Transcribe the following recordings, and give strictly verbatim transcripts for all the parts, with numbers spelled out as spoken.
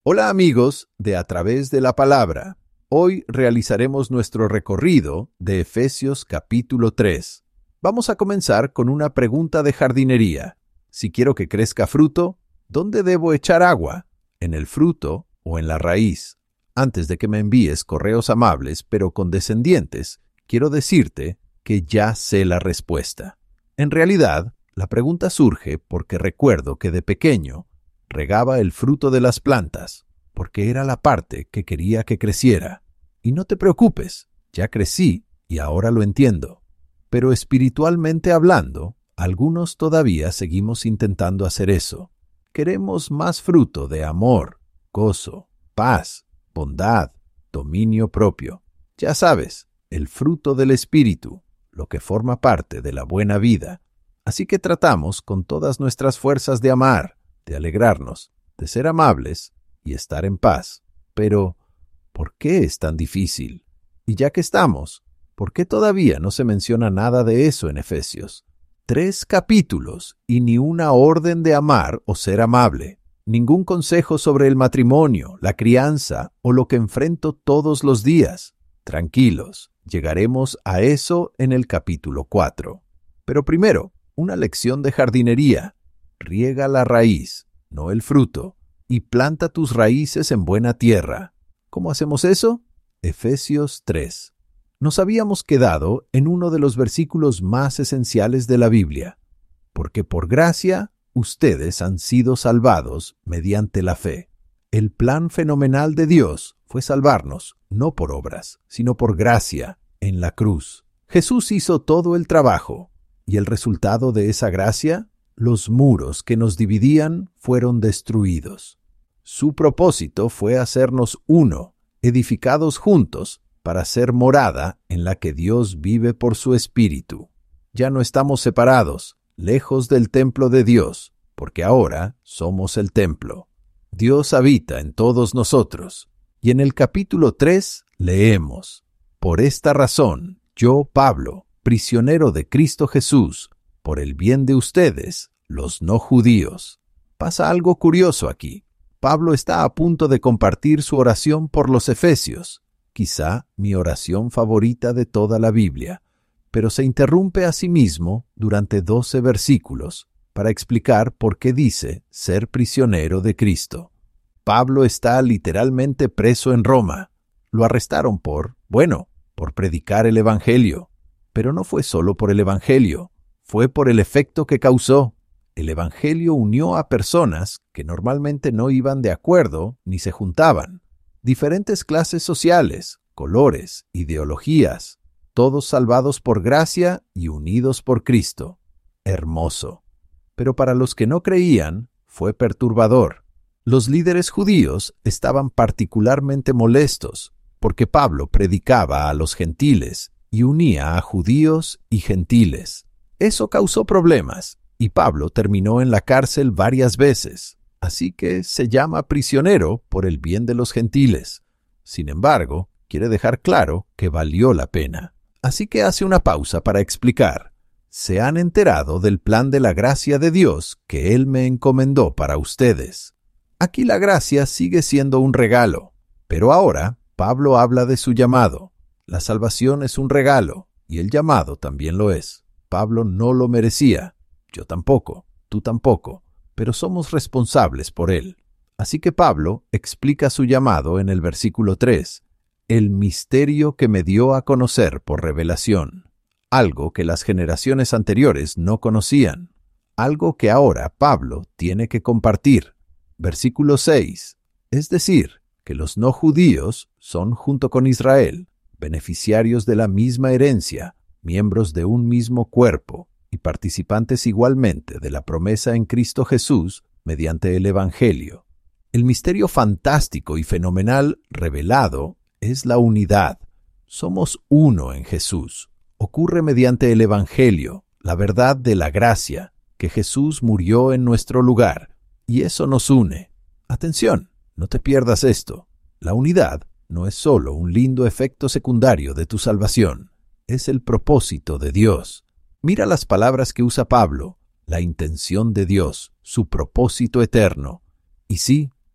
Hola amigos de A Través de la Palabra. Hoy realizaremos nuestro recorrido de Efesios capítulo tres. Vamos a comenzar con una pregunta de jardinería. Si quiero que crezca fruto, ¿dónde debo echar agua? ¿En el fruto o en la raíz? Antes de que me envíes correos amables pero condescendientes, quiero decirte que ya sé la respuesta. En realidad, la pregunta surge porque recuerdo que de pequeño regaba el fruto de las plantas, porque era la parte que quería que creciera. Y no te preocupes, ya crecí y ahora lo entiendo. Pero espiritualmente hablando, algunos todavía seguimos intentando hacer eso. Queremos más fruto de amor, gozo, paz, bondad, dominio propio. Ya sabes, el fruto del Espíritu, lo que forma parte de la buena vida. Así que tratamos con todas nuestras fuerzas de amar, de alegrarnos, de ser amables y estar en paz. Pero, ¿por qué es tan difícil? Y ya que estamos, ¿por qué todavía no se menciona nada de eso en Efesios? Tres capítulos y ni una orden de amar o ser amable. Ningún consejo sobre el matrimonio, la crianza o lo que enfrento todos los días. Tranquilos, llegaremos a eso en el capítulo cuatro. Pero primero, una lección de jardinería. Riega la raíz, no el fruto, y planta tus raíces en buena tierra. ¿Cómo hacemos eso? Efesios tres. Nos habíamos quedado en uno de los versículos más esenciales de la Biblia. Porque por gracia, ustedes han sido salvados mediante la fe. El plan fenomenal de Dios fue salvarnos, no por obras, sino por gracia, en la cruz. Jesús hizo todo el trabajo, y el resultado de esa gracia, los muros que nos dividían fueron destruidos. Su propósito fue hacernos uno, edificados juntos, para ser morada en la que Dios vive por su Espíritu. Ya no estamos separados, lejos del templo de Dios, porque ahora somos el templo. Dios habita en todos nosotros. Y en el capítulo tres leemos: Por esta razón, yo, Pablo, prisionero de Cristo Jesús, por el bien de ustedes, los no judíos. Pasa algo curioso aquí. Pablo está a punto de compartir su oración por los efesios, quizá mi oración favorita de toda la Biblia, pero se interrumpe a sí mismo durante doce versículos para explicar por qué dice ser prisionero de Cristo. Pablo está literalmente preso en Roma. Lo arrestaron por, bueno, por predicar el Evangelio. Pero no fue solo por el Evangelio, fue por el efecto que causó. El Evangelio unió a personas que normalmente no iban de acuerdo ni se juntaban. Diferentes clases sociales, colores, ideologías, todos salvados por gracia y unidos por Cristo. Hermoso. Pero para los que no creían, fue perturbador. Los líderes judíos estaban particularmente molestos porque Pablo predicaba a los gentiles y unía a judíos y gentiles. Eso causó problemas, y Pablo terminó en la cárcel varias veces, así que se llama prisionero por el bien de los gentiles. Sin embargo, quiere dejar claro que valió la pena. Así que hace una pausa para explicar. Se han enterado del plan de la gracia de Dios que Él me encomendó para ustedes. Aquí la gracia sigue siendo un regalo, pero ahora Pablo habla de su llamado. La salvación es un regalo, y el llamado también lo es. Pablo no lo merecía, yo tampoco, tú tampoco, pero somos responsables por él. Así que Pablo explica su llamado en el versículo tres, el misterio que me dio a conocer por revelación, algo que las generaciones anteriores no conocían, algo que ahora Pablo tiene que compartir. Versículo seis, es decir, que los no judíos son junto con Israel, beneficiarios de la misma herencia, miembros de un mismo cuerpo y participantes igualmente de la promesa en Cristo Jesús mediante el Evangelio. El misterio fantástico y fenomenal revelado es la unidad. Somos uno en Jesús. Ocurre mediante el Evangelio, la verdad de la gracia, que Jesús murió en nuestro lugar, y eso nos une. Atención, no te pierdas esto. La unidad no es solo un lindo efecto secundario de tu salvación. Es el propósito de Dios. Mira las palabras que usa Pablo, la intención de Dios, su propósito eterno. Y sí,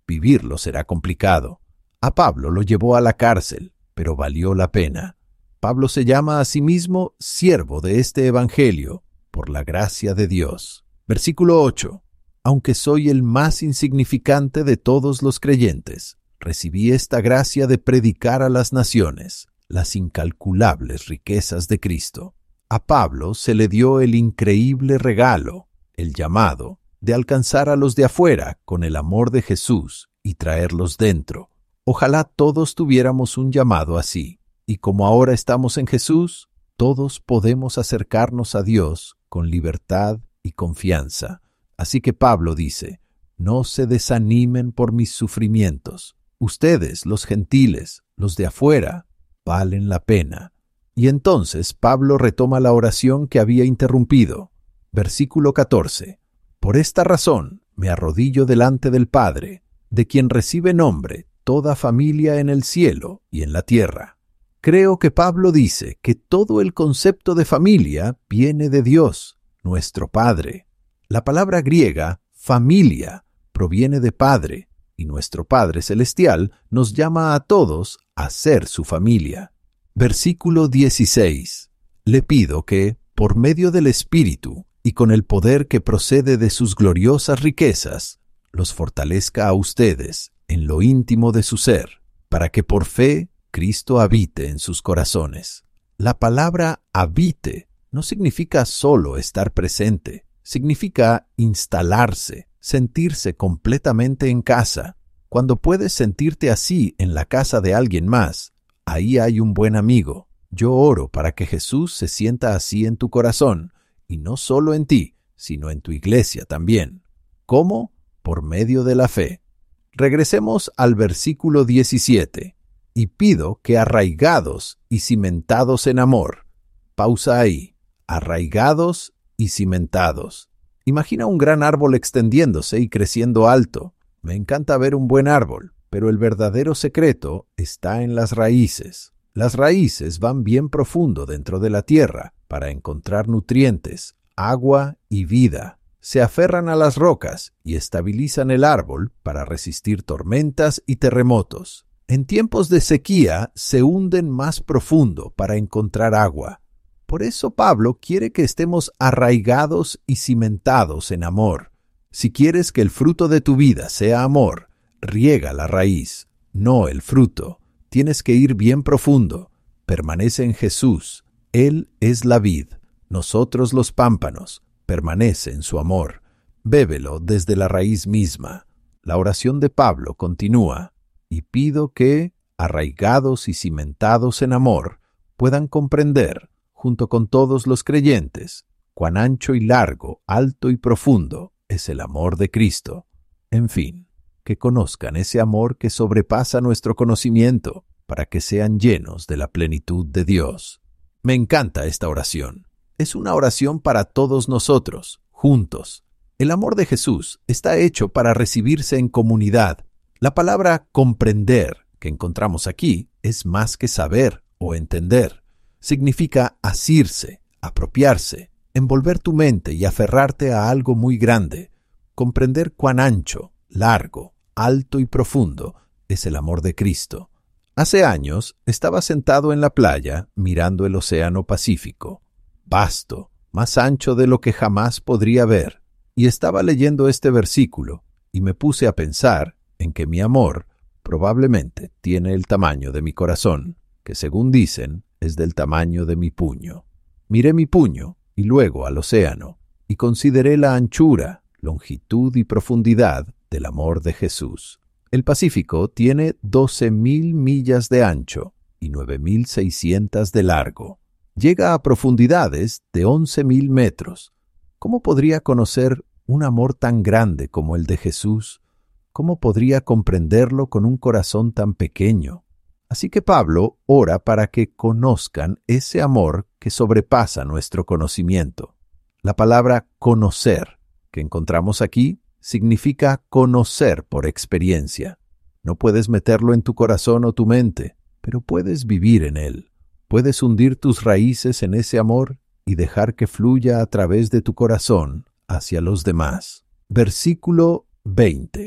vivirlo será complicado. A Pablo lo llevó a la cárcel, pero valió la pena. Pablo se llama a sí mismo siervo de este evangelio, por la gracia de Dios. Versículo ocho. Aunque soy el más insignificante de todos los creyentes, recibí esta gracia de predicar a las naciones las incalculables riquezas de Cristo. A Pablo se le dio el increíble regalo, el llamado, de alcanzar a los de afuera con el amor de Jesús y traerlos dentro. Ojalá todos tuviéramos un llamado así, y como ahora estamos en Jesús, todos podemos acercarnos a Dios con libertad y confianza. Así que Pablo dice, no se desanimen por mis sufrimientos. Ustedes, los gentiles, los de afuera, valen la pena. Y entonces Pablo retoma la oración que había interrumpido. Versículo catorce. Por esta razón me arrodillo delante del Padre, de quien recibe nombre toda familia en el cielo y en la tierra. Creo que Pablo dice que todo el concepto de familia viene de Dios, nuestro Padre. La palabra griega, familia, proviene de Padre, y nuestro Padre Celestial nos llama a todos a ser su familia. Versículo dieciséis. Le pido que, por medio del Espíritu y con el poder que procede de sus gloriosas riquezas, los fortalezca a ustedes en lo íntimo de su ser, para que por fe Cristo habite en sus corazones. La palabra habite no significa solo estar presente, significa instalarse, sentirse completamente en casa. Cuando puedes sentirte así en la casa de alguien más, ahí hay un buen amigo. Yo oro para que Jesús se sienta así en tu corazón, y no solo en ti, sino en tu iglesia también. ¿Cómo? Por medio de la fe. Regresemos al versículo diecisiete. Y pido que arraigados y cimentados en amor. Pausa ahí. Arraigados y cimentados. Imagina un gran árbol extendiéndose y creciendo alto. Me encanta ver un buen árbol, pero el verdadero secreto está en las raíces. Las raíces van bien profundo dentro de la tierra para encontrar nutrientes, agua y vida. Se aferran a las rocas y estabilizan el árbol para resistir tormentas y terremotos. En tiempos de sequía se hunden más profundo para encontrar agua. Por eso Pablo quiere que estemos arraigados y cimentados en amor. Si quieres que el fruto de tu vida sea amor, riega la raíz, no el fruto. Tienes que ir bien profundo. Permanece en Jesús. Él es la vid, nosotros los pámpanos. Permanece en su amor. Bébelo desde la raíz misma. La oración de Pablo continúa. Y pido que, arraigados y cimentados en amor, puedan comprender, junto con todos los creyentes, cuán ancho y largo, alto y profundo es el amor de Cristo. En fin, que conozcan ese amor que sobrepasa nuestro conocimiento, para que sean llenos de la plenitud de Dios. Me encanta esta oración. Es una oración para todos nosotros, juntos. El amor de Jesús está hecho para recibirse en comunidad. La palabra comprender que encontramos aquí es más que saber o entender. Significa asirse, apropiarse, envolver tu mente y aferrarte a algo muy grande. Comprender cuán ancho, largo, alto y profundo es el amor de Cristo. Hace años estaba sentado en la playa mirando el océano Pacífico, vasto, más ancho de lo que jamás podría ver, y estaba leyendo este versículo y me puse a pensar en que mi amor probablemente tiene el tamaño de mi corazón, que según dicen es del tamaño de mi puño. Miré mi puño y luego al océano, y consideré la anchura, longitud y profundidad del amor de Jesús. El Pacífico tiene doce mil millas de ancho y nueve mil seiscientas de largo. Llega a profundidades de once mil metros. ¿Cómo podría conocer un amor tan grande como el de Jesús? ¿Cómo podría comprenderlo con un corazón tan pequeño? Así que Pablo ora para que conozcan ese amor que sobrepasa nuestro conocimiento. La palabra conocer, que encontramos aquí, significa conocer por experiencia. No puedes meterlo en tu corazón o tu mente, pero puedes vivir en él. Puedes hundir tus raíces en ese amor y dejar que fluya a través de tu corazón hacia los demás. Versículo veinte.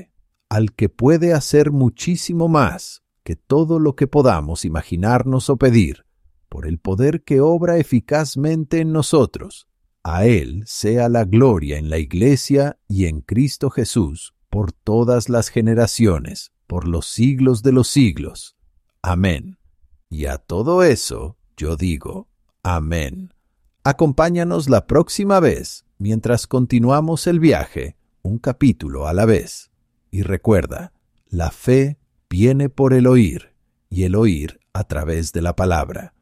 al que puede hacer muchísimo más que todo lo que podamos imaginarnos o pedir, por el poder que obra eficazmente en nosotros. A Él sea la gloria en la Iglesia y en Cristo Jesús por todas las generaciones, por los siglos de los siglos. Amén. Y a todo eso yo digo, amén. Acompáñanos la próxima vez mientras continuamos el viaje, un capítulo a la vez. Y recuerda, la fe viene por el oír, y el oír a través de la palabra.